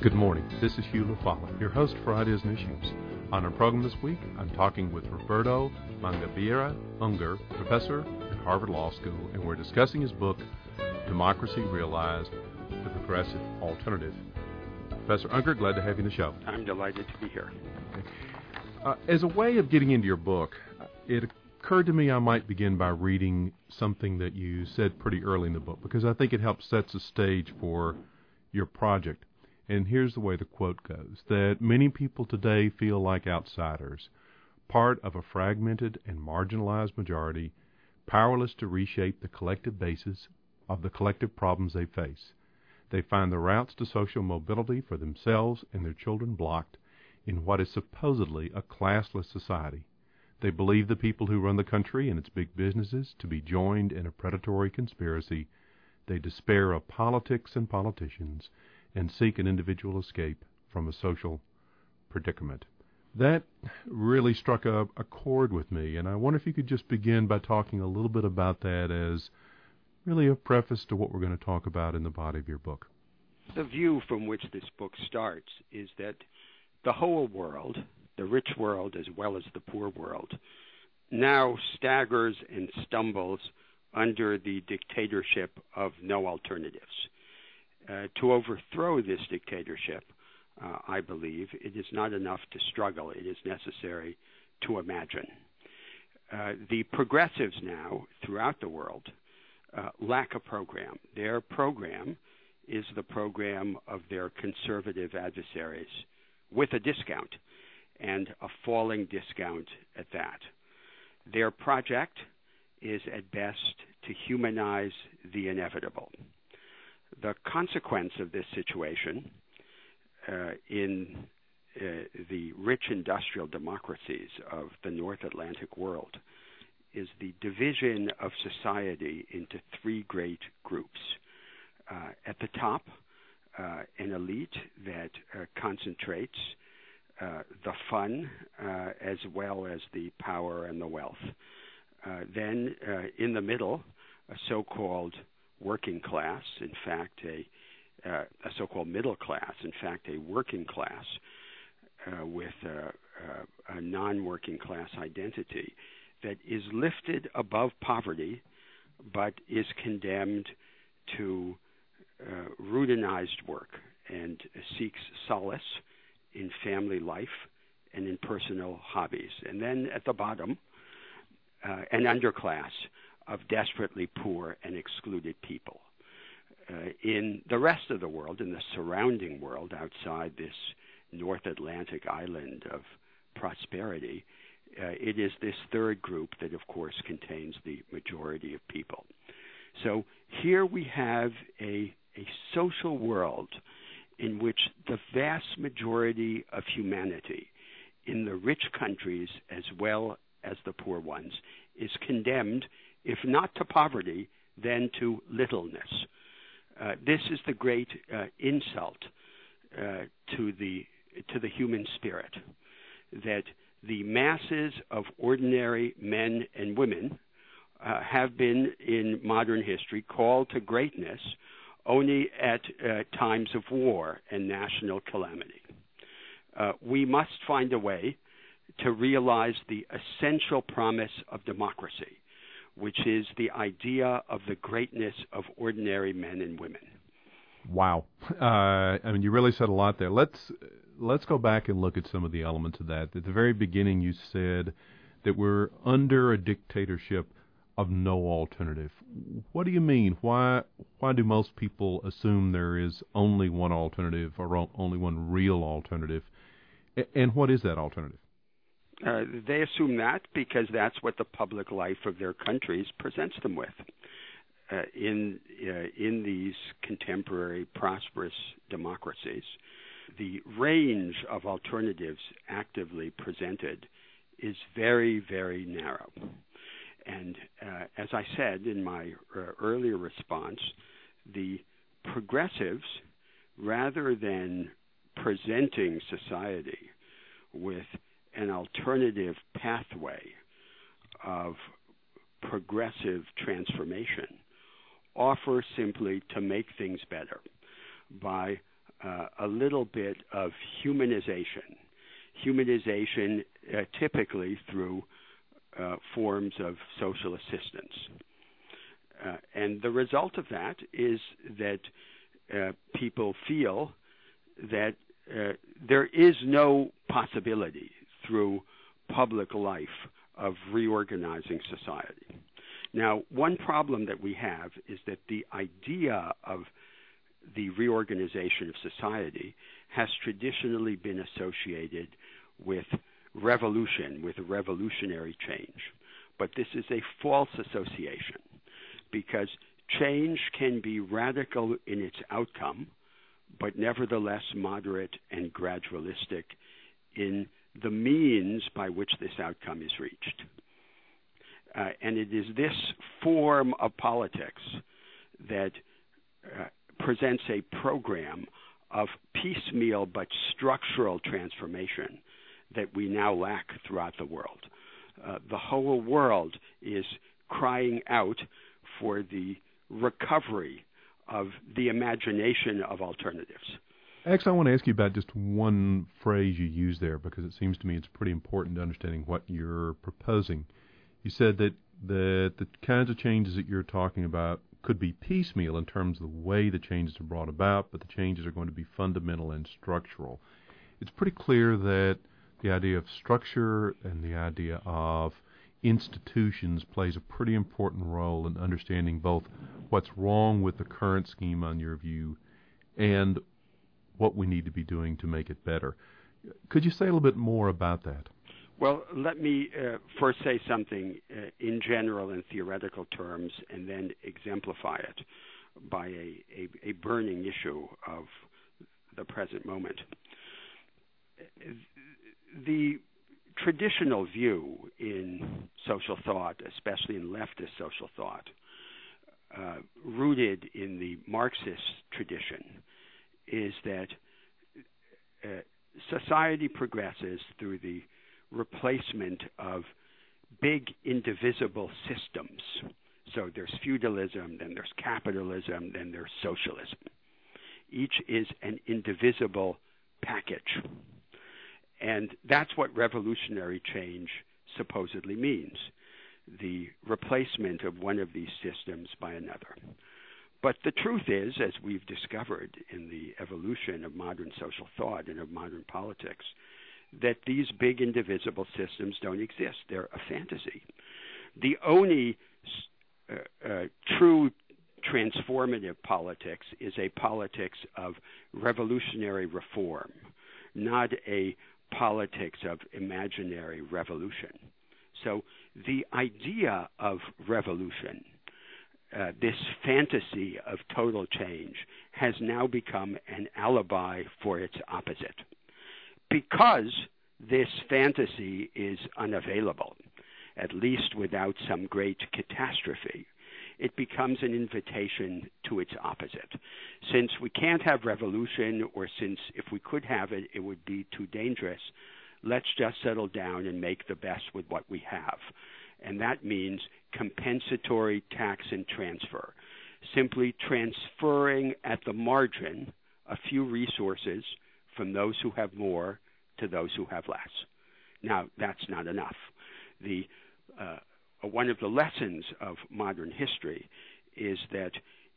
Good morning. This is Hugh LaFava, your host for Ideas and Issues. On our program this week, I'm talking with Roberto Mangabeira Unger, professor at Harvard Law School, and we're discussing his book, Democracy Realized, The Progressive Alternative. Professor Unger, glad to have you on the show. I'm delighted to be here. As a way of getting into your book, it occurred to me I might begin by reading something that you said pretty early in the book, because I think it helps set the stage for your project. And here's the way the quote goes, that many people today feel like outsiders, part of a fragmented and marginalized majority, powerless to reshape the collective basis of the collective problems they face. They find the routes to social mobility for themselves and their children blocked in what is supposedly a classless society. They believe the people who run the country and its big businesses to be joined in a predatory conspiracy. They despair of politics and politicians and seek an individual escape from a social predicament. That really struck a chord with me, and I wonder if you could just begin by talking a little bit about that as really a preface to what we're going to talk about in the body of your book. The view from which this book starts is that the whole world, the rich world as well as the poor world, now staggers and stumbles under the dictatorship of no alternatives. To overthrow this dictatorship, I believe, it is not enough to struggle. It is necessary to imagine. The progressives now, throughout the world, lack a program. Their program is the program of their conservative adversaries, with a discount, and a falling discount at that. Their project is at best to humanize the inevitable. The consequence of this situation in the rich industrial democracies of the North Atlantic world is the division of society into three great groups. At the top, an elite that concentrates the fun as well as the power and the wealth. Then in the middle, a so-called working class, in fact a so-called middle class, in fact a working class with a non-working class identity that is lifted above poverty but is condemned to routinized work and seeks solace in family life and in personal hobbies. And then at the bottom, an underclass of desperately poor and excluded people. In the rest of the world, in the surrounding world outside this North Atlantic island of prosperity, it is this third group that, of course, contains the majority of people. So here we have a social world in which the vast majority of humanity in the rich countries as well as the poor ones is condemned, if not to poverty, then to littleness. This is the great insult to the human spirit, that the masses of ordinary men and women have been in modern history called to greatness only at times of war and national calamity. We must find a way to realize the essential promise of democracy, which is the idea of the greatness of ordinary men and women. Wow. I mean, you really said a lot there. Let's go back and look at some of the elements of that. At the very beginning, you said that we're under a dictatorship of no alternative. What do you mean? Why do most people assume there is only one alternative or only one real alternative? And what is that alternative? They assume that because that's what the public life of their countries presents them with. In these contemporary prosperous democracies, the range of alternatives actively presented is very, very narrow. And as I said in my earlier response, the progressives, rather than presenting society with an alternative pathway of progressive transformation, offer simply to make things better by a little bit of humanization typically through forms of social assistance. And the result of that is that people feel that there is no possibility through public life of reorganizing society. Now, one problem that we have is that the idea of the reorganization of society has traditionally been associated with revolution, with a revolutionary change. But this is a false association, because change can be radical in its outcome, but nevertheless moderate and gradualistic in the means by which this outcome is reached. And it is this form of politics that presents a program of piecemeal but structural transformation that we now lack throughout the world. The whole world is crying out for the recovery of the imagination of alternatives. Actually, I want to ask you about just one phrase you use there, because it seems to me it's pretty important to understanding what you're proposing. You said that the kinds of changes that you're talking about could be piecemeal in terms of the way the changes are brought about, but the changes are going to be fundamental and structural. It's pretty clear that the idea of structure and the idea of institutions plays a pretty important role in understanding both what's wrong with the current scheme on your view and what we need to be doing to make it better. Could you say a little bit more about that? Well, let me first say something in general in theoretical terms, and then exemplify it by a burning issue of the present moment. The traditional view in social thought, especially in leftist social thought, rooted in the Marxist tradition, is that society progresses through the replacement of big indivisible systems. So there's feudalism, then there's capitalism, then there's socialism. Each is an indivisible package. And that's what revolutionary change supposedly means, the replacement of one of these systems by another. But the truth is, as we've discovered in the evolution of modern social thought and of modern politics, that these big indivisible systems don't exist. They're a fantasy. The only true transformative politics is a politics of revolutionary reform, not a politics of imaginary revolution. So the idea of revolution, this fantasy of total change, has now become an alibi for its opposite. Because this fantasy is unavailable, at least without some great catastrophe, it becomes an invitation to its opposite. Since we can't have revolution, or since if we could have it, it would be too dangerous, let's just settle down and make the best with what we have. And that means compensatory tax and transfer, simply transferring at the margin a few resources from those who have more to those who have less. Now, that's not enough. One of the lessons of modern history is that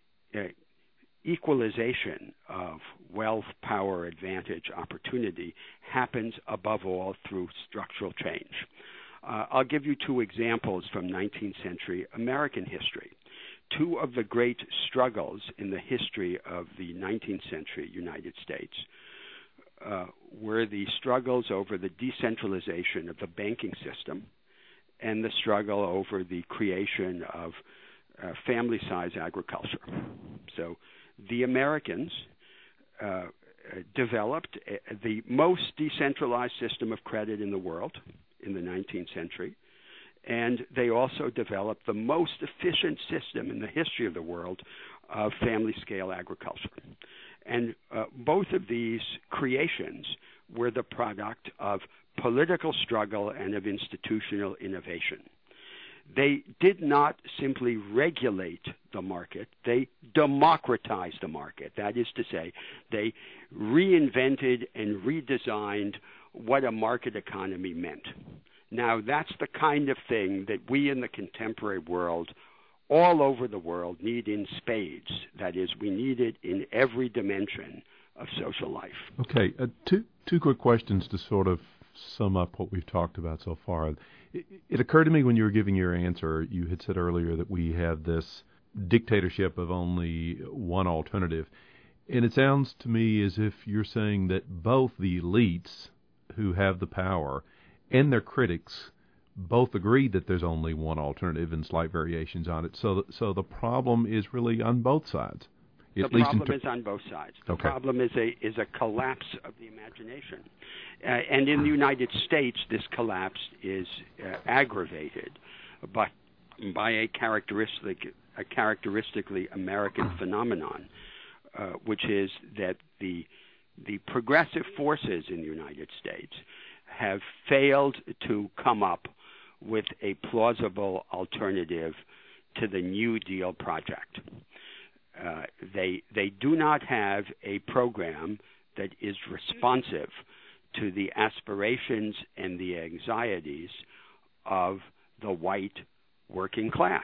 equalization of wealth, power, advantage, opportunity happens above all through structural change. I'll give you two examples from 19th century American history. Two of the great struggles in the history of the 19th century United States were the struggles over the decentralization of the banking system and the struggle over the creation of family-size agriculture. So the Americans developed the most decentralized system of credit in the world in the 19th century, and they also developed the most efficient system in the history of the world of family-scale agriculture. And both of these creations were the product of political struggle and of institutional innovation. They did not simply regulate the market, they democratized the market. That is to say, they reinvented and redesigned what a market economy meant. Now, that's the kind of thing that we in the contemporary world, all over the world, need in spades. That is, we need it in every dimension of social life. Okay, two quick questions to sort of sum up what we've talked about so far. It occurred to me when you were giving your answer, you had said earlier that we have this dictatorship of only one alternative. And it sounds to me as if you're saying that both the elites who have the power and their critics both agree that there's only one alternative and slight variations on it. So the problem is really on both sides. The problem is on both sides. The problem is a collapse of the imagination. And in the United States, this collapse is aggravated by a characteristically American phenomenon, which is that the progressive forces in the United States have failed to come up with a plausible alternative to the New Deal project. They do not have a program that is responsive to the aspirations and the anxieties of the white working class.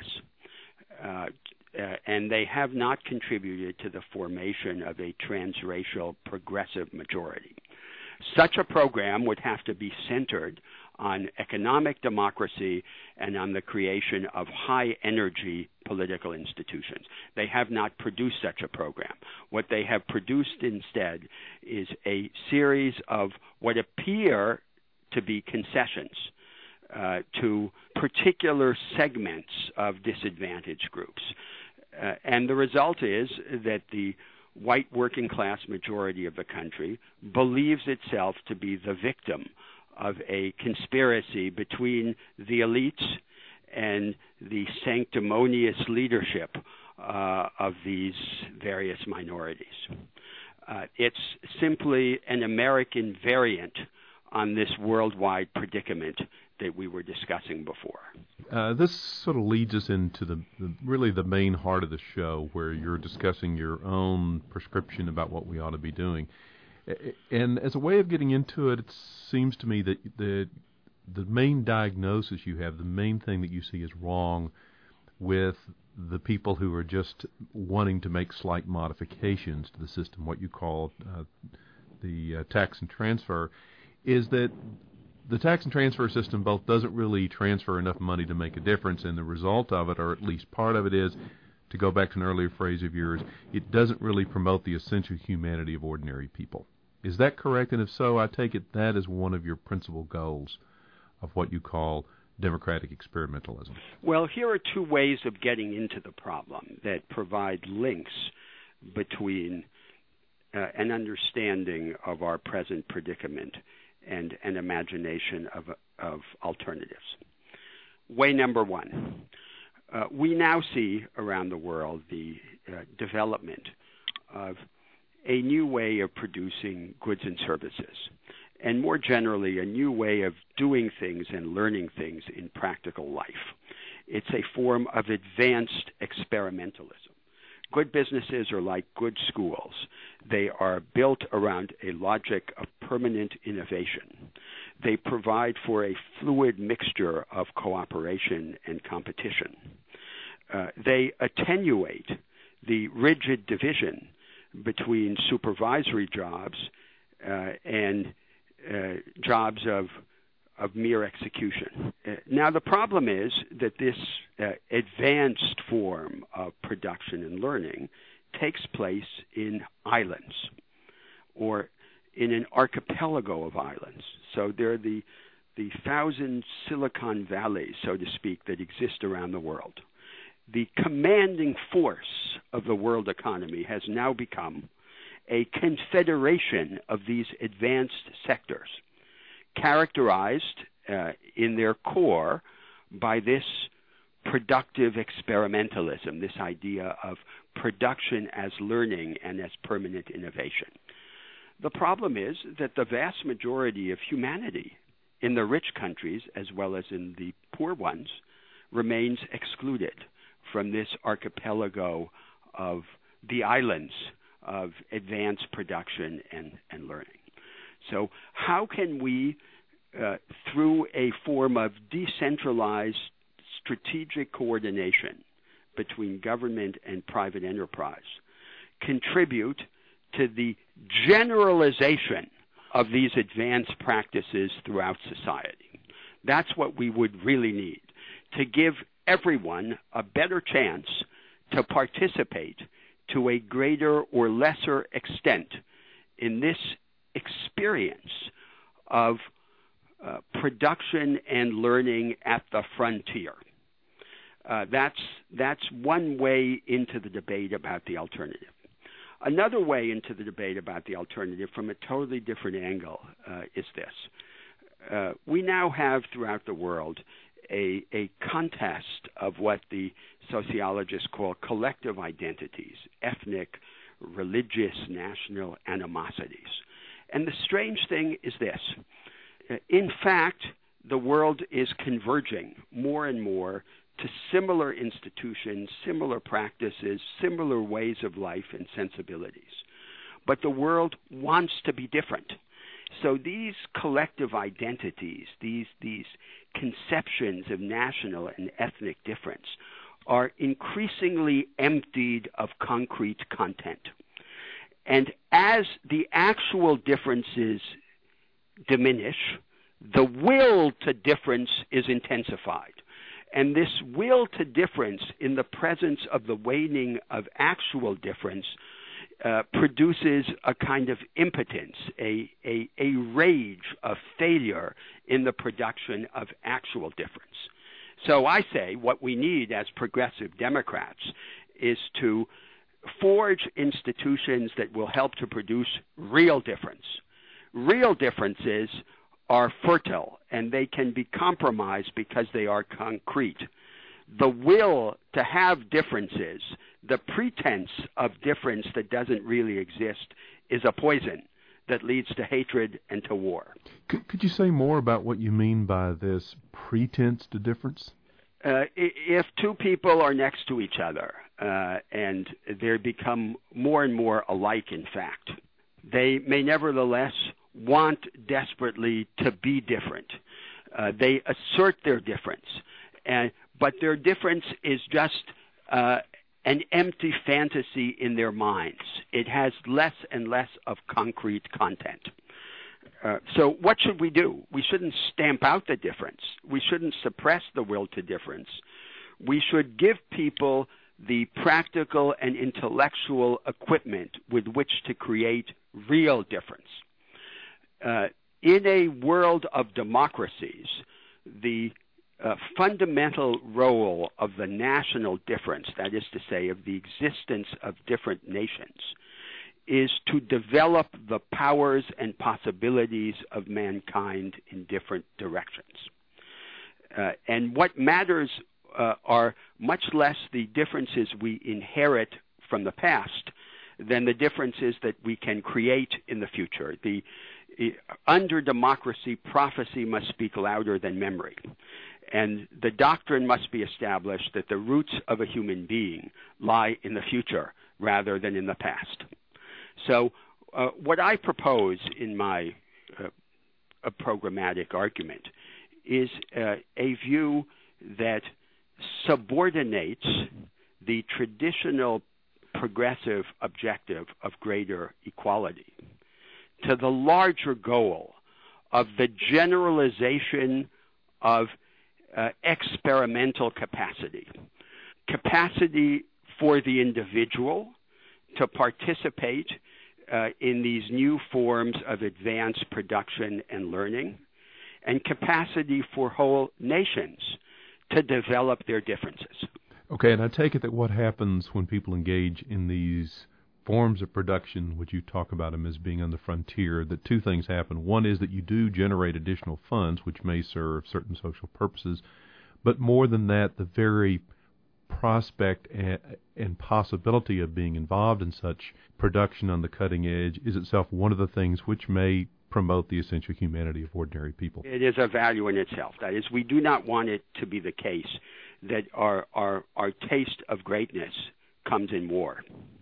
And they have not contributed to the formation of a transracial progressive majority. Such a program would have to be centered on economic democracy and on the creation of high-energy political institutions. They have not produced such a program. What they have produced instead is a series of what appear to be concessions to particular segments of disadvantaged groups. And the result is that the white working class majority of the country believes itself to be the victim of a conspiracy between the elites and the sanctimonious leadership of these various minorities. It's simply an American variant on this worldwide predicament that we were discussing before. This sort of leads us into the main heart of the show, where you're discussing your own prescription about what we ought to be doing. And as a way of getting into it, it seems to me that the main diagnosis you have, the main thing that you see is wrong with the people who are just wanting to make slight modifications to the system, what you call the tax and transfer, is that the tax and transfer system both doesn't really transfer enough money to make a difference, and the result of it, or at least part of it, is, to go back to an earlier phrase of yours, it doesn't really promote the essential humanity of ordinary people. Is that correct? And if so, I take it that is one of your principal goals of what you call democratic experimentalism. Well, here are two ways of getting into the problem that provide links between an understanding of our present predicament and an imagination of alternatives. Way number one, we now see around the world the development of a new way of producing goods and services, and more generally, a new way of doing things and learning things in practical life. It's a form of advanced experimentalism. Good businesses are like good schools. They are built around a logic of permanent innovation. They provide for a fluid mixture of cooperation and competition. They attenuate the rigid division between supervisory jobs and jobs of mere execution. Now, the problem is that this advanced form of production and learning takes place in islands, or in an archipelago of islands. So there are the 1,000 Silicon Valleys, so to speak, that exist around the world. The commanding force of the world economy has now become a confederation of these advanced sectors, characterized in their core by this productive experimentalism, this idea of production as learning and as permanent innovation. The problem is that the vast majority of humanity in the rich countries, as well as in the poor ones, remains excluded from this archipelago of the islands of advanced production and learning. So how can we, through a form of decentralized strategic coordination between government and private enterprise, contribute to the generalization of these advanced practices throughout society? That's what we would really need, to give everyone a better chance to participate to a greater or lesser extent in this experience of production and learning at the frontier. That's one way into the debate about the alternative. Another way into the debate about the alternative from a totally different angle is this. We now have throughout the world a contest of what the sociologists call collective identities, ethnic, religious, national animosities. And the strange thing is this. In fact, the world is converging more and more to similar institutions, similar practices, similar ways of life and sensibilities. But the world wants to be different. So these collective identities, these conceptions of national and ethnic difference are increasingly emptied of concrete content. And as the actual differences diminish, the will to difference is intensified. And this will to difference in the presence of the waning of actual difference produces a kind of impotence, a rage of failure in the production of actual difference. So I say what we need as progressive Democrats is to forge institutions that will help to produce real difference. Real differences are fertile, and they can be compromised because they are concrete. The will to have differences, the pretense of difference that doesn't really exist, is a poison that leads to hatred and to war. Could you say more about what you mean by this pretense to difference? If two people are next to each other and they become more and more alike, in fact, they may nevertheless want desperately to be different. They assert their difference, but their difference is just an empty fantasy in their minds. It has less and less of concrete content. So what should we do? We shouldn't stamp out the difference. We shouldn't suppress the will to difference. We should give people the practical and intellectual equipment with which to create real difference. In a world of democracies, the fundamental role of the national difference, that is to say, of the existence of different nations, is to develop the powers and possibilities of mankind in different directions. And what matters are much less the differences we inherit from the past than the differences that we can create in the future. Under democracy, prophecy must speak louder than memory. And the doctrine must be established that the roots of a human being lie in the future rather than in the past. So what I propose in my a programmatic argument is a view that subordinates the traditional progressive objective of greater equality to the larger goal of the generalization of experimental capacity for the individual to participate in these new forms of advanced production and learning, and capacity for whole nations to develop their differences. Okay, and I take it that what happens when people engage in these forms of production, which you talk about them as being on the frontier, that two things happen. One is that you do generate additional funds, which may serve certain social purposes, but more than that, the very prospect and possibility of being involved in such production on the cutting edge is itself one of the things which may promote the essential humanity of ordinary people. It is a value in itself. That is, we do not want it to be the case that our taste of greatness comes in war.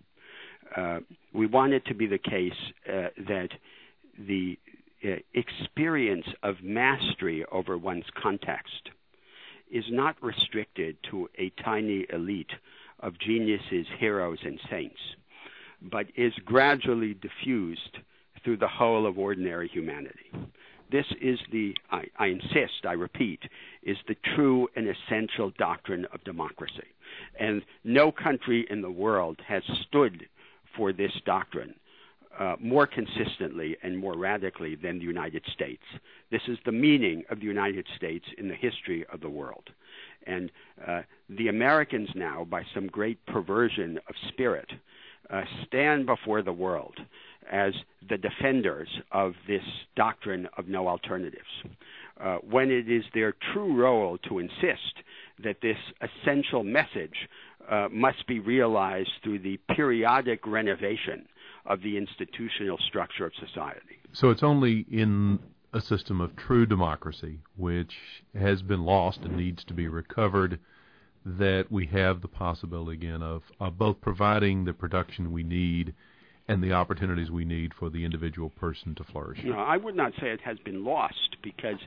We want it to be the case that the experience of mastery over one's context is not restricted to a tiny elite of geniuses, heroes, and saints, but is gradually diffused through the whole of ordinary humanity. This is I insist, I repeat, is the true and essential doctrine of democracy. And no country in the world has stood for this doctrine more consistently and more radically than the United States. This is the meaning of the United States in the history of the world. And the Americans now, by some great perversion of spirit, stand before the world as the defenders of this doctrine of no alternatives, when it is their true role to insist that this essential message must be realized through the periodic renovation of the institutional structure of society. So it's only in a system of true democracy, which has been lost and needs to be recovered, that we have the possibility again of both providing the production we need and the opportunities we need for the individual person to flourish. No, I would not say it has been lost, because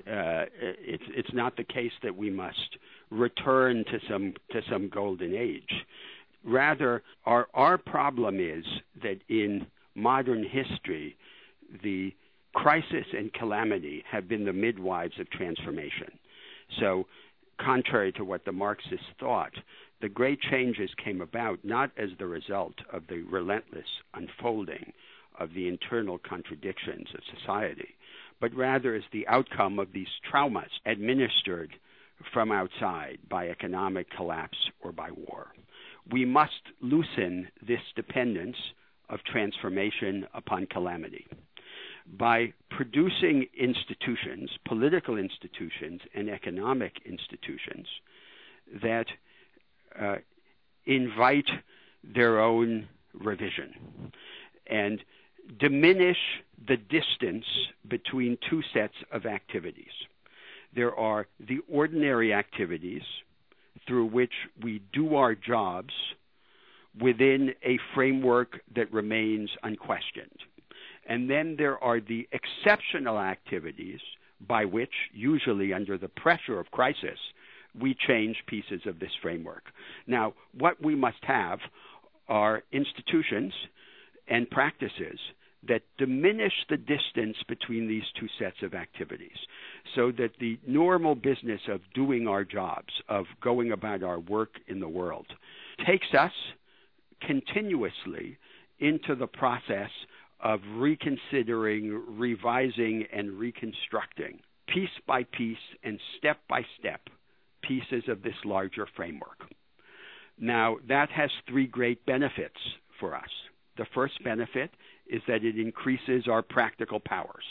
it's not the case that we must return to some golden age. Rather, our problem is that in modern history, the crisis and calamity have been the midwives of transformation. So, contrary to what the Marxists thought, the great changes came about not as the result of the relentless unfolding of the internal contradictions of society, but rather as the outcome of these traumas administered from outside by economic collapse or by war. We must loosen this dependence of transformation upon calamity by producing institutions, political institutions and economic institutions that invite their own revision and diminish the distance between two sets of activities. There are the ordinary activities through which we do our jobs within a framework that remains unquestioned. And then there are the exceptional activities by which, usually under the pressure of crisis, we change pieces of this framework. Now, what we must have are institutions and practices that diminish the distance between these two sets of activities, so that the normal business of doing our jobs, of going about our work in the world, takes us continuously into the process of reconsidering, revising, and reconstructing, piece by piece and step by step, pieces of this larger framework. Now, that has three great benefits for us. The first benefit is that it increases our practical powers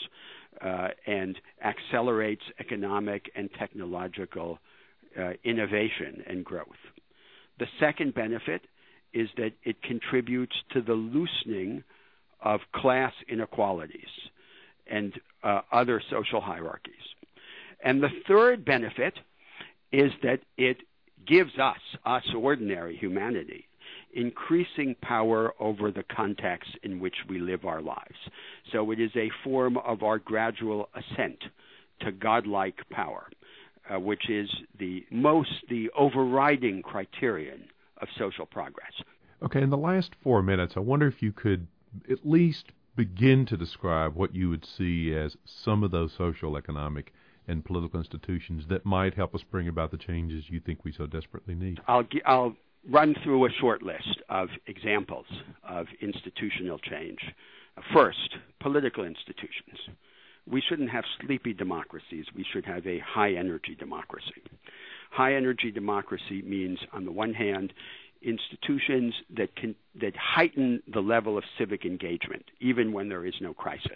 and accelerates economic and technological innovation and growth. The second benefit is that it contributes to the loosening of class inequalities and other social hierarchies. And the third benefit is that it gives us ordinary humanity, increasing power over the context in which we live our lives. So it is a form of our gradual ascent to godlike power, which is the overriding criterion of social progress. Okay, in the last 4 minutes, I wonder if you could at least begin to describe what you would see as some of those social, economic, and political institutions that might help us bring about the changes you think we so desperately need. I'll run through a short list of examples of institutional change. First, political institutions. We shouldn't have sleepy democracies. We should have a high-energy democracy. High-energy democracy means, on the one hand, institutions that heighten the level of civic engagement, even when there is no crisis,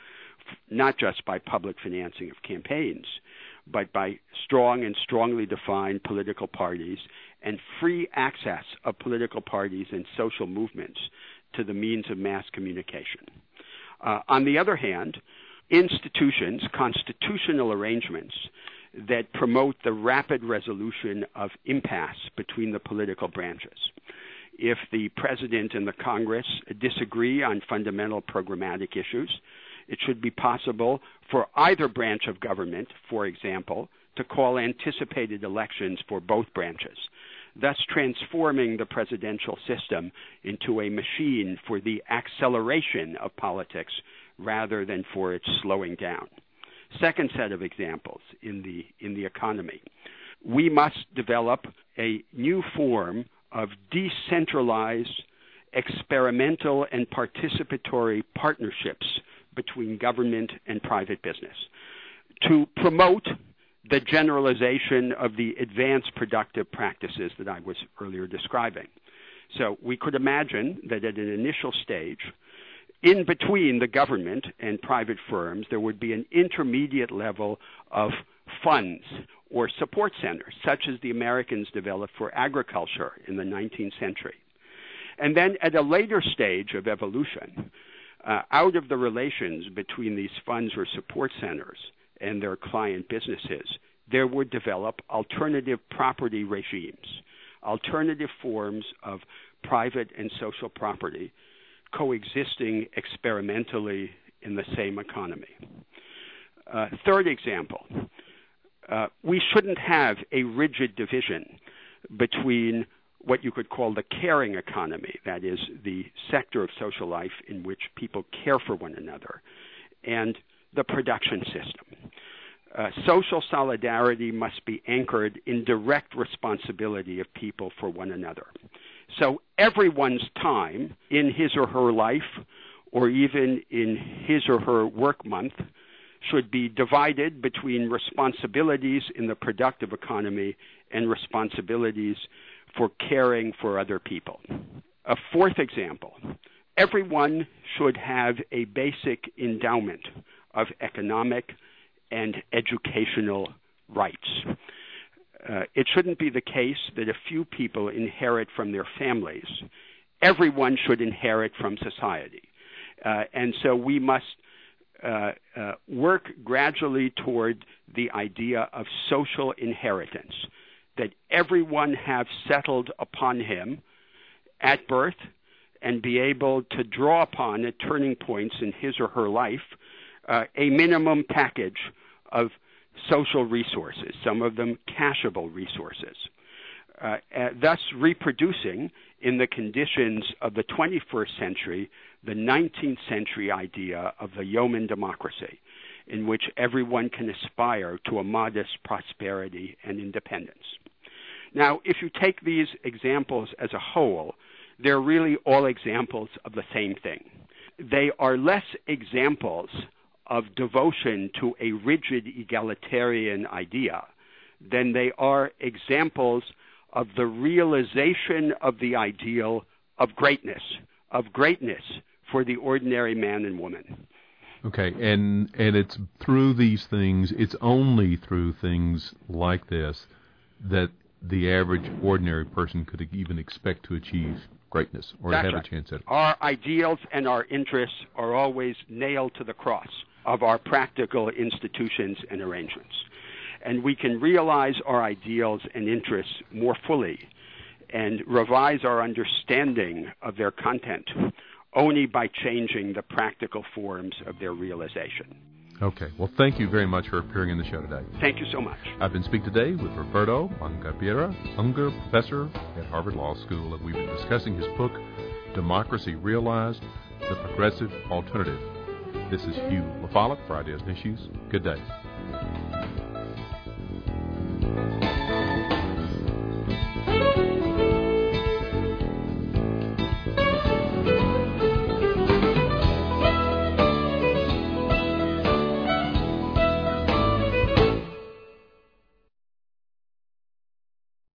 not just by public financing of campaigns, but by strong and strongly defined political parties and free access of political parties and social movements to the means of mass communication. On the other hand, institutions, constitutional arrangements that promote the rapid resolution of impasse between the political branches. If the President and the Congress disagree on fundamental programmatic issues, it should be possible for either branch of government, for example, to call anticipated elections for both branches, thus transforming the presidential system into a machine for the acceleration of politics rather than for its slowing down. Second set of examples in the economy. We must develop a new form of decentralized, experimental, and participatory partnerships between government and private business to promote the generalization of the advanced productive practices that I was earlier describing. So we could imagine that at an initial stage, in between the government and private firms, there would be an intermediate level of funds or support centers, such as the Americans developed for agriculture in the 19th century. And then at a later stage of evolution, out of the relations between these funds or support centers and their client businesses, there would develop alternative property regimes, alternative forms of private and social property coexisting experimentally in the same economy. Third example, we shouldn't have a rigid division between what you could call the caring economy, that is, the sector of social life in which people care for one another, and the production system. Social solidarity must be anchored in direct responsibility of people for one another. So everyone's time in his or her life, or even in his or her work month, should be divided between responsibilities in the productive economy and responsibilities for caring for other people. A fourth example, everyone should have a basic endowment of economic and educational rights. It shouldn't be the case that a few people inherit from their families. Everyone should inherit from society. And so we must work gradually toward the idea of social inheritance, that everyone have settled upon him at birth and be able to draw upon at turning points in his or her life a minimum package of social resources, some of them cashable resources, thus reproducing in the conditions of the 21st century the 19th century idea of the yeoman democracy, in which everyone can aspire to a modest prosperity and independence. Now, if you take these examples as a whole, they're really all examples of the same thing. They are less examples of devotion to a rigid egalitarian idea than they are examples of the realization of the ideal of greatness for the ordinary man and woman. Okay, and it's through these things, it's only through things like this that the average ordinary person could even expect to achieve greatness or That's have right. a chance at it. Our ideals and our interests are always nailed to the cross of our practical institutions and arrangements. And we can realize our ideals and interests more fully and revise our understanding of their content only by changing the practical forms of their realization. Okay. Well, thank you very much for appearing in the show today. Thank you so much. I've been speaking today with Roberto Mangabeira, Unger Professor at Harvard Law School, and we've been discussing his book, Democracy Realized, The Progressive Alternative. This is Hugh LaFollette for Ideas and Issues. Good day.